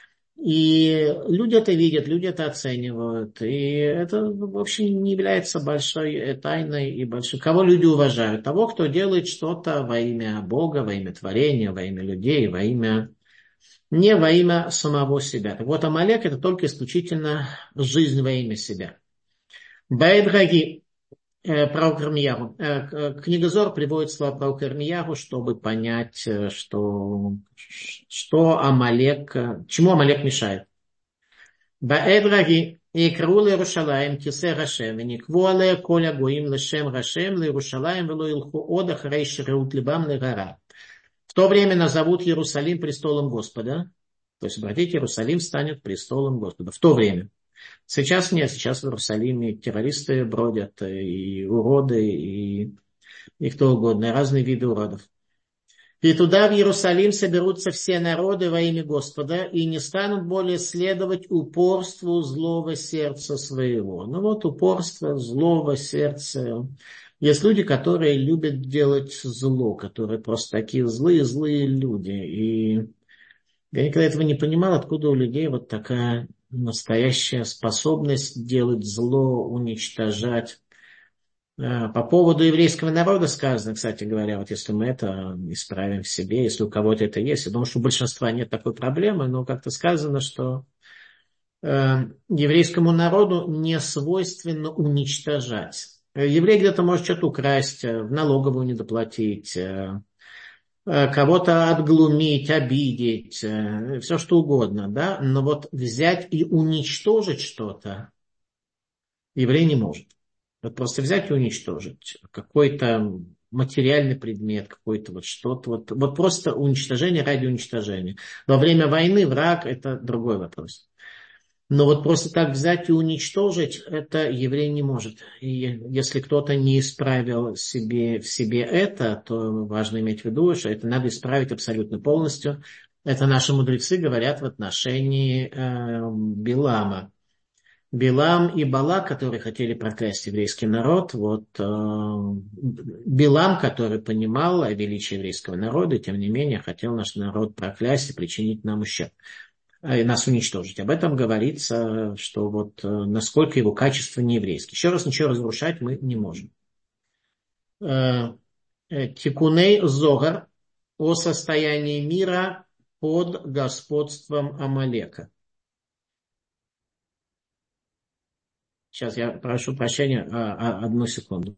И люди это видят, люди это оценивают. И это, в общем, не является большой тайной и большой. Кого люди уважают? Того, кто делает что-то во имя Бога, во имя творения, во имя людей, во имя... не во имя самого себя. Так вот, Амалек – это только исключительно жизнь во имя себя. Баэдгаги. Про Ирмиягу. Книга Зор приводит слова про Ирмиягу, чтобы понять, что, что Амалек, чему Амалек мешает. Баэдраги икру ле-Иерушалаим кисе Гашем, и никву але коля гоим лешем Гашем ле-Иерушалаим вело илху ода харей ширеут либам ле-гара. В то время назовут Иерусалим престолом Господа. То есть, обратите, Иерусалим станет престолом Господа. В то время. Сейчас нет, сейчас в Иерусалиме террористы бродят, и уроды, и, и кто угодно, и разные виды уродов. И туда, в Иерусалим, соберутся все народы во имя Господа, и не станут более следовать упорству злого сердца своего. Ну вот упорство злого сердца. Есть люди, которые любят делать зло, которые просто такие злые-злые люди. И я никогда этого не понимал, откуда у людей вот такая настоящая способность делать зло, уничтожать. По поводу еврейского народа сказано, кстати говоря, вот если мы это исправим в себе, если у кого-то это есть, я думаю, что у большинства нет такой проблемы, но как-то сказано, что э, еврейскому народу не свойственно уничтожать. Еврей где-то может что-то украсть, в налоговую недоплатить, э, кого-то отглумить, обидеть, все что угодно, да, но вот взять и уничтожить что-то еврей не может. Вот просто взять и уничтожить какой-то материальный предмет, какой-то вот что-то, вот, вот просто уничтожение ради уничтожения. Во время войны враг – это другой вопрос. Но вот просто так взять и уничтожить, это еврей не может. И если кто-то не исправил себе, в себе это, то важно иметь в виду, что это надо исправить абсолютно полностью. Это наши мудрецы говорят в отношении э, Билама. Билам и Балак, которые хотели проклясть еврейский народ, вот э, Билам, который понимал о величии еврейского народа, тем не менее хотел наш народ проклясть и причинить нам ущерб, и нас уничтожить. Об этом говорится, что вот э, насколько его качество не еврейское. Еще раз, ничего разрушать мы не можем. Э, э, Тикуней Зогар о состоянии мира под господством Амалека. Сейчас я прошу прощения, а, а, одну секунду.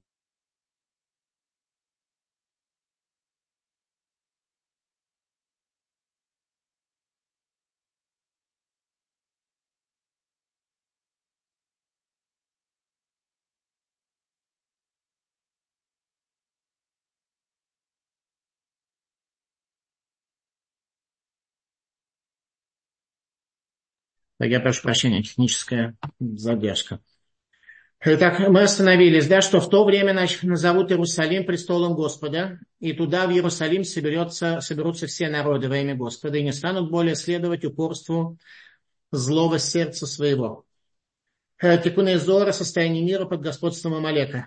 Так, я прошу прощения, техническая задержка. Итак, мы остановились, да, что в то время назовут Иерусалим престолом Господа, и туда, в Иерусалим, соберется, соберутся все народы во имя Господа, и не станут более следовать упорству злого сердца своего. Тикун Зоара, состояние мира под господством Амалека.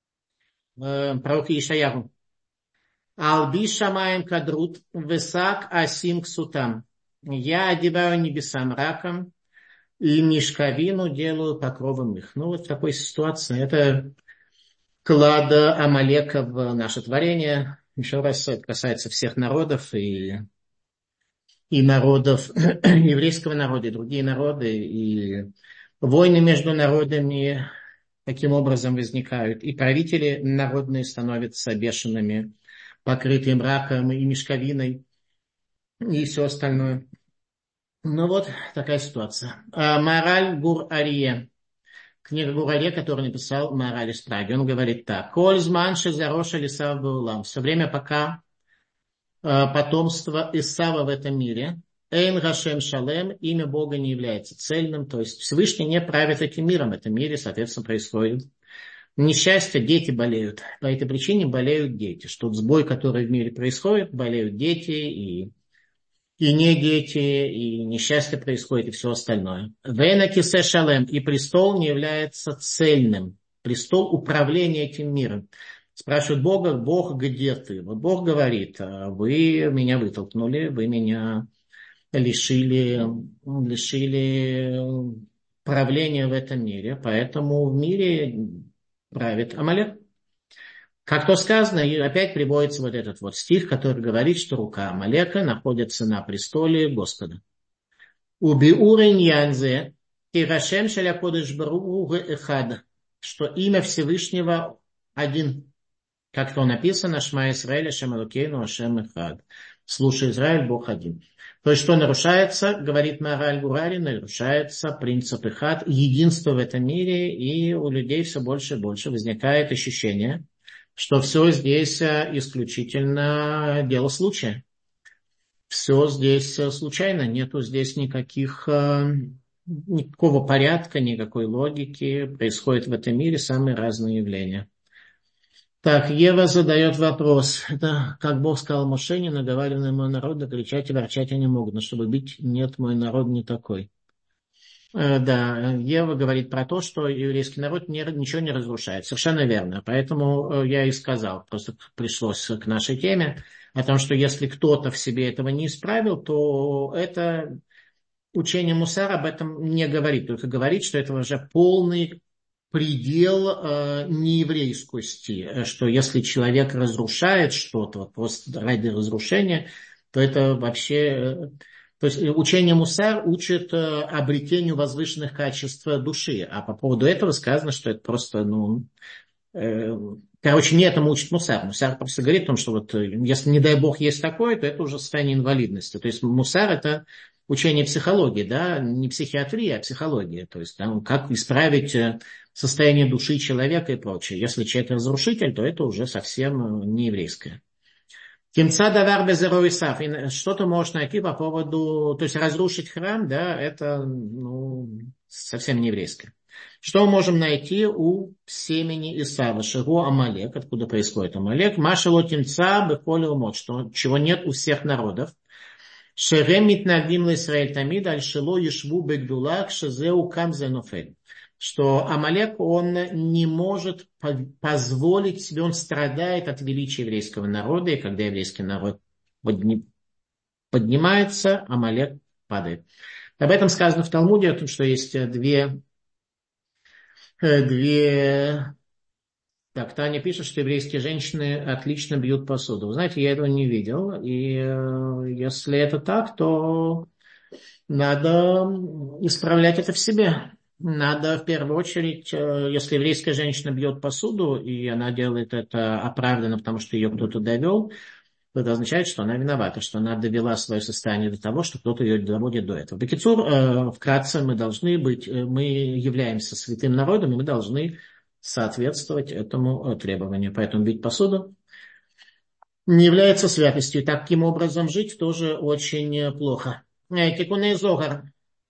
Пророк Ишаяху. Алби шамаем кадрут, высак асим ксутам. Я одеваю небеса мраком, и мешковину делаю покровом их. Ну, вот в такой ситуации. Это клад Амалека в наше творение. Еще раз, это касается всех народов, и, и народов, еврейского народа, и другие народы, и войны между народами таким образом возникают. И правители народные становятся бешеными, покрытые мраком и мешковиной, и все остальное. Ну вот такая ситуация. Мораль Гур-Арье. Книга Гур-Арье, которую написал Мораль из Праги. Он говорит так. Коль зманши зароша лисав баулам. Все время, пока потомство Исава в этом мире. Эйн Гашем Шалем. Имя Бога не является цельным. То есть Всевышний не правит этим миром. В этом мире, соответственно, происходит несчастье. Дети болеют. По этой причине болеют дети. Что сбой, который в мире происходит, болеют дети и... и не дети, и несчастье происходит, и все остальное. Вейна кисе шалем, и престол не является цельным. Престол управления этим миром. Спрашивают Бога, Бог, где ты? Вот Бог говорит, вы меня вытолкнули, вы меня лишили, лишили правления в этом мире, поэтому в мире правит Амалек. Как то сказано, и опять приводится вот этот вот стих, который говорит, что рука Амалека находится на престоле Господа. Убиурень янзе тирашем шалякодыш баругу эхад, что имя Всевышнего один. Как то написано, Шма Исраэль, Ашем Элокейну, Ашем Эхад. Слушай, Израиль, Бог один. То есть, что нарушается, говорит Мораль Гур-Арье, нарушается принцип Эхад, единство в этом мире, и у людей все больше и больше возникает ощущение, что все здесь исключительно дело случая. Все здесь случайно, нету здесь никаких, никакого порядка, никакой логики. Происходят в этом мире самые разные явления. Так, Ева задает вопрос. Это, как Бог сказал Моше, не наговаривай на мой народ, да кричать и ворчать они могут, но чтобы бить, нет, мой народ не такой. Да, Ева говорит про то, что еврейский народ не, ничего не разрушает. Совершенно верно. Поэтому я и сказал, просто пришлось к нашей теме, о том, что если кто-то в себе этого не исправил, то это учение Мусар об этом не говорит. Только говорит, что это уже полный предел э, нееврейскости, что если человек разрушает что-то вот просто ради разрушения, то это вообще... То есть учение Мусар учит э, обретению возвышенных качеств души. А по поводу этого сказано, что это просто, ну... Э, короче, не этому учит Мусар. Мусар просто говорит о том, что вот если, не дай бог, есть такое, то это уже состояние инвалидности. То есть Мусар – это учение психологии, да, не психиатрия, а психология. То есть да, как исправить состояние души человека и прочее. Если человек разрушитель, то это уже совсем не еврейское. Кимца давар безеро Исав. Что ты можешь найти по поводу... То есть разрушить храм, да, это ну, совсем не еврейское. Что мы можем найти у семени Исава? Шигу Амалек, откуда происходит Амалек. Машело кимца бехоли умот, что чего нет у всех народов. Шерем митнагдим л'Исраэль тамид аль шело ешву бегдулак шезеу кам зенофель. Что Амалек, он не может позволить себе, он страдает от величия еврейского народа, и когда еврейский народ поднимается, Амалек падает. Об этом сказано в Талмуде, о том, что есть две... две... Так, Таня пишет, что еврейские женщины отлично бьют посуду. Вы знаете, я этого не видел, и э, если это так, то надо исправлять это в себе. Надо в первую очередь, если еврейская женщина бьет посуду, и она делает это оправданно, потому что ее кто-то довел, то это означает, что она виновата, что она довела свое состояние до того, что кто-то ее доводит до этого. Бекицур, вкратце, мы должны быть, мы являемся святым народом, и мы должны соответствовать этому требованию. Поэтому бить посуду не является святостью. Таким образом жить тоже очень плохо. Тикуней Зогар.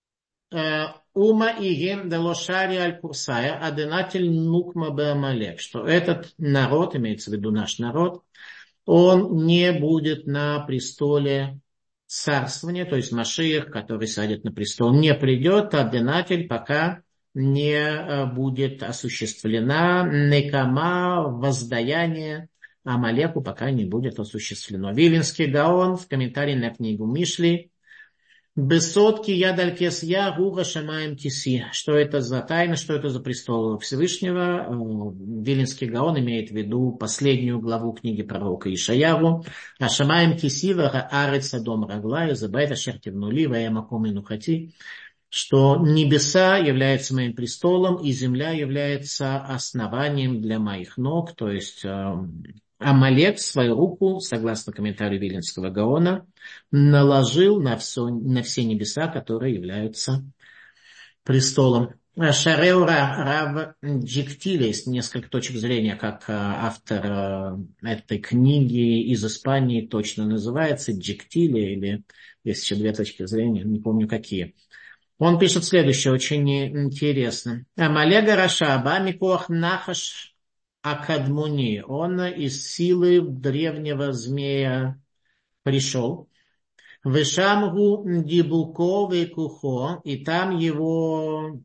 Ума ием делошари аль курсая аденатель нукма беамалек, что этот народ, имеется в виду наш народ, он не будет на престоле царствования, то есть Машиах, который сядет на престол, не придет, аденатель, пока не будет осуществлена некама, воздаяние Амалеку, пока не будет осуществлено. Виленский Гаон в комментарии на книгу Мишли: Бесотки ядалькес я гуга шамаем киси. Что это за тайна, что это за престол Всевышнего? Виленский Гаон имеет в виду последнюю главу книги пророка Ишаяру. А шамаем киси вара арец адом раглаю забайта шертивнули ваямаком и нухати. Что небеса являются моим престолом, и земля является основанием для моих ног. То есть Амалек свою руку, согласно комментарию Виленского Гаона, наложил на все, на все небеса, которые являются престолом. Шареура Рав Джиктили, есть несколько точек зрения, как автор этой книги из Испании точно называется, Джиктили, или есть еще две точки зрения, не помню какие. Он пишет следующее, очень интересно. Амалега Рашаба Микох Нахаш Акадмуни. Он из силы древнего змея пришел. Вешамгу Дибуко Векухо. И там его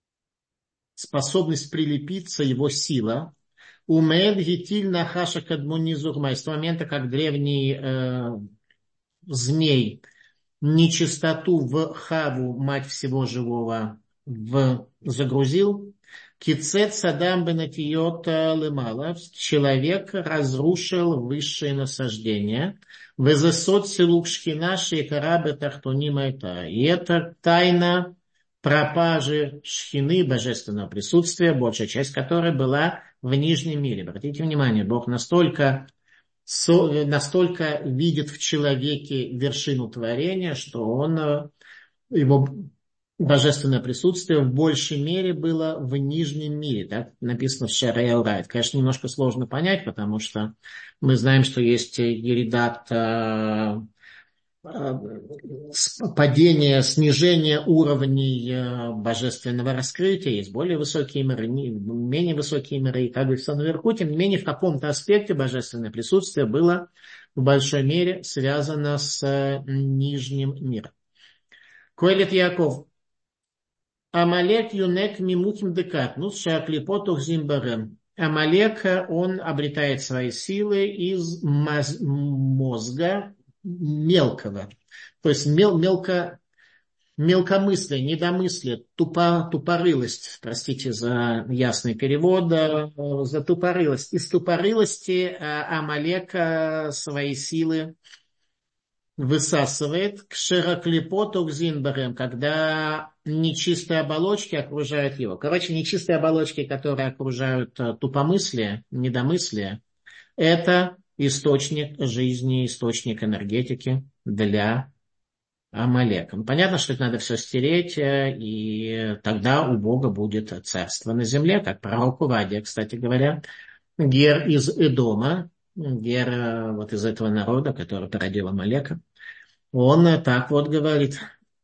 способность прилепиться, его сила. Умед Гитиль Нахаш Акадмуни Зурмай. С того момента, как древний э, змей нечистоту в Хаву, мать всего живого, в, загрузил. Кицет садам бенатиот лемала. Человек разрушил высшие насаждения. Везесот силук шхина шейкара бетахтоним айта. И это тайна пропажи шхины, божественного присутствия, большая часть которой была в нижнем мире. Обратите внимание, Бог настолько настолько видит в человеке вершину творения, что он, его божественное присутствие в большей мере было в нижнем мире. Так написано в Шарей Алрайт. Конечно, немножко сложно понять, потому что мы знаем, что есть еридат, падение, снижение уровней божественного раскрытия, есть более высокие миры, менее высокие миры, и как бы все наверху, тем не менее в каком-то аспекте божественное присутствие было в большой мере связано с нижним миром. Коэлет Яков. Амалек юнек мимухим декатнус шаклипотух зимбарем. Амалек, он обретает свои силы из мозга мелкого, то есть мел, мелко, мелкомыслие, недомыслие, тупо, тупорылость, простите за ясный перевод, за тупорылость. Из тупорылости Амалека свои силы высасывает к широклипоту к зинбарем, когда нечистые оболочки окружают его. Короче, нечистые оболочки, которые окружают тупомыслие, недомыслие, это источник жизни, источник энергетики для Амалека. Понятно, что это надо все стереть, и тогда у Бога будет царство на земле, как пророк Увадия, кстати говоря, Гер из Эдома, Гер вот из этого народа, который породил Амалека, он так вот говорит.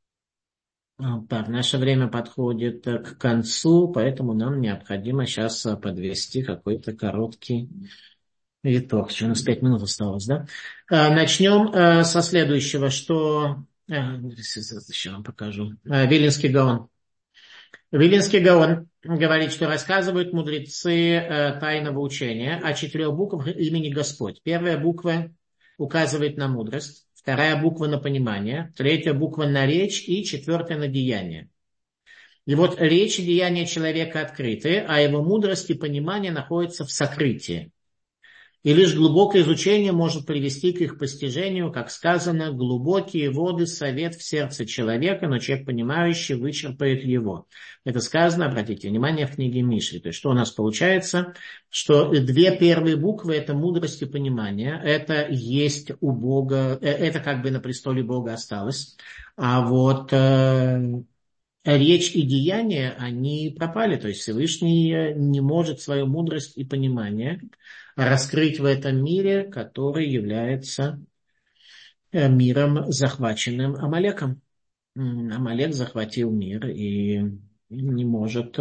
Так, наше время подходит к концу, поэтому нам необходимо сейчас подвести какой-то короткий итог. Еще у нас пять минут осталось, да? Начнем со следующего, что... Еще вам покажу. Виленский Гаон. Виленский Гаон говорит, что рассказывают мудрецы тайного учения о четырех буквах имени Господь. Первая буква указывает на мудрость, вторая буква на понимание, третья буква на речь и четвертая на деяние. И вот речь и деяния человека открыты, а его мудрость и понимание находятся в сокрытии. И лишь глубокое изучение может привести к их постижению, как сказано, глубокие воды совет в сердце человека, но человек, понимающий, вычерпает его. Это сказано, обратите внимание, в книге Мишли. То есть что у нас получается? Что две первые буквы – это мудрость и понимание. Это есть у Бога, это как бы на престоле Бога осталось. А вот э, речь и деяние, они пропали. То есть Всевышний не может свою мудрость и понимание раскрыть в этом мире, который является миром, захваченным Амалеком. Амалек захватил мир и не может,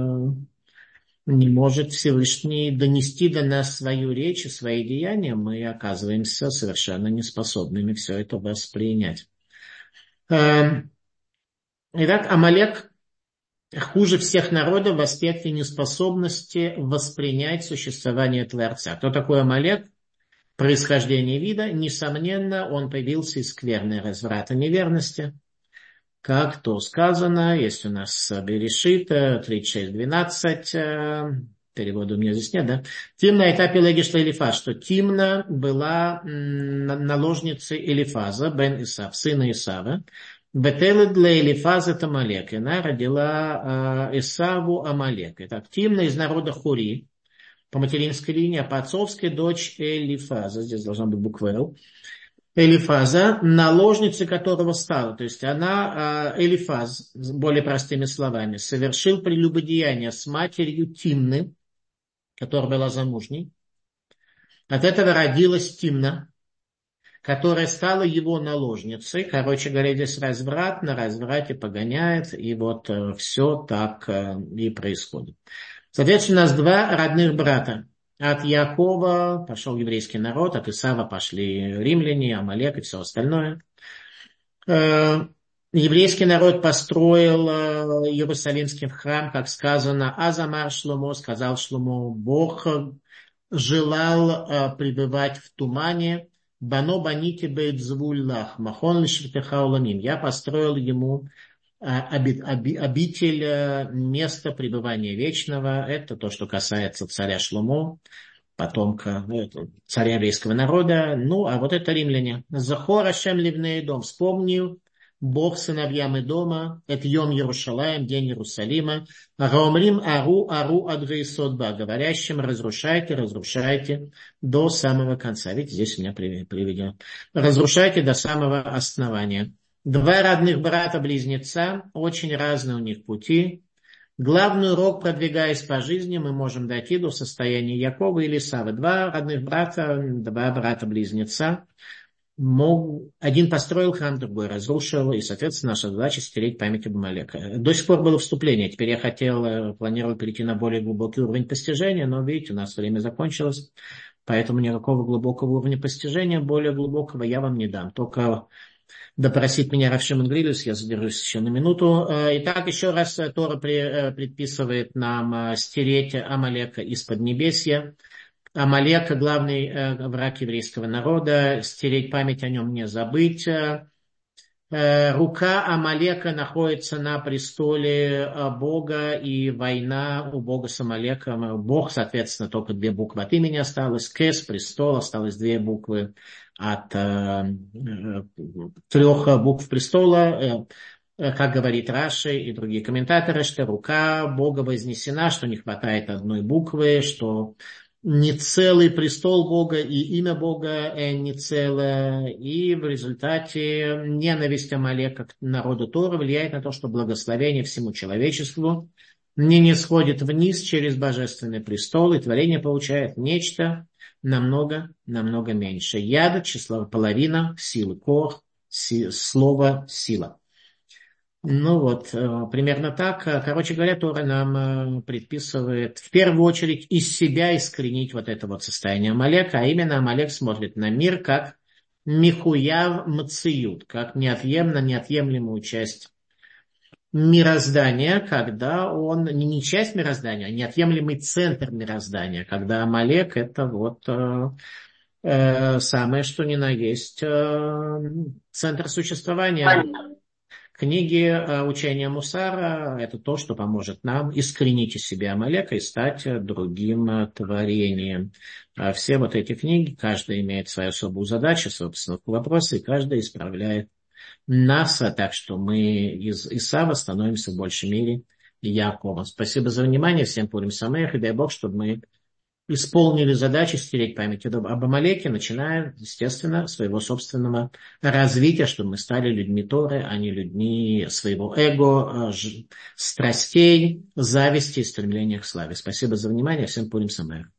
не может Всевышний донести до нас свою речь и свои деяния, мы оказываемся совершенно неспособными все это воспринять. Итак, Амалек хуже всех народов в аспекте неспособности воспринять существование Творца. Кто такой Амалек? Происхождение вида, несомненно, он появился из скверной разврата неверности. Как то сказано, есть у нас Берешит тридцать шесть двенадцать, перевода у меня здесь нет, да? Тимна этапе Легишла Элифаз, что Тимна была наложницей Элифаза, бен Исав, сына Исава. Бетелет для Элифаза Тамалек, она родила Исаву Амалек. Итак, Тимна из народа Хури, по материнской линии, а по отцовской дочь Элифаза, здесь должна быть буква Л, Элифаза, наложницей которого стала. То есть она, Элифаз, более простыми словами, совершил прелюбодеяние с матерью Тимны, которая была замужней. От этого родилась Тимна, которая стала его наложницей. Короче говоря, здесь разврат на разврате погоняет, и вот все так и происходит. Соответственно, у нас два родных брата. От Якова пошел еврейский народ, от Исава пошли римляне, Амалек и все остальное. Еврейский народ построил Иерусалимский храм, как сказано, Азамар Шломо, сказал Шломо, Бог желал пребывать в тумане, Бано баните бейт звуллах, махон лишвитеха уламим. Я построил ему обитель, место пребывания вечного. Это то, что касается царя Шломо, потомка царя еврейского народа. Ну, а вот это римляне. Захор Ашем ливней дом. Вспомнил Бог сыновьям и дома. Это Йом Иерушалаем, день Иерусалима. Гаумрим ару ару адгейсодба. Говорящим разрушайте, разрушайте до самого конца. Видите, здесь у меня приведено. Разрушайте до самого основания. Два родных брата-близнеца, очень разные у них пути. Главный урок, продвигаясь по жизни, мы можем дойти до состояния Якова или Исава. Два родных брата, два брата-близнеца. Один построил храм, другой разрушил, и, соответственно, наша задача стереть память об Амалеке. До сих пор было вступление, теперь я хотел, планировал перейти на более глубокий уровень постижения, но, видите, у нас время закончилось, поэтому никакого глубокого уровня постижения, более глубокого я вам не дам, только допросить меня Рав Шимон Грилюс, я задержусь еще на минуту. Итак, еще раз Тора предписывает нам стереть Амалека из Поднебесья. Амалек, главный враг еврейского народа, стереть память о нем, не забыть. Рука Амалека находится на престоле Бога, и война у Бога с Амалеком. Бог, соответственно, только две буквы от имени осталось. Кес, престол, осталось две буквы от э, трех букв престола. Как говорит Раши и другие комментаторы, что рука Бога вознесена, что не хватает одной буквы, что не целый престол Бога и имя Бога не целое. И в результате ненависть Амалека к народу Торы влияет на то, что благословение всему человечеству не нисходит вниз через божественный престол, и творение получает нечто намного, намного меньше. Яд, число половина, силы кор, си, слово сила. Ну вот, примерно так. Короче говоря, Тора нам предписывает в первую очередь из себя искоренить вот это вот состояние Амалека, а именно Амалек смотрит на мир как михуяв мациют, как неотъемлемую, неотъемлемую часть мироздания, когда он не часть мироздания, а неотъемлемый центр мироздания, когда Амалек это вот э, э, самое что ни на есть э, центр существования. Книги э, учения Мусара – это то, что поможет нам искоренить из себя Амалека и стать другим э, творением. А все вот эти книги, каждая имеет свою особую задачу, собственно, вопросы, и каждая исправляет нас, так что мы из Исава становимся в большей мере Яковом. Спасибо за внимание, всем пурим самех, и дай Бог, чтобы мы исполнили задачу стереть память об Амалеке, начиная, естественно, своего собственного развития, чтобы мы стали людьми Торы, а не людьми своего эго, страстей, зависти и стремления к славе. Спасибо за внимание, всем пурим самех.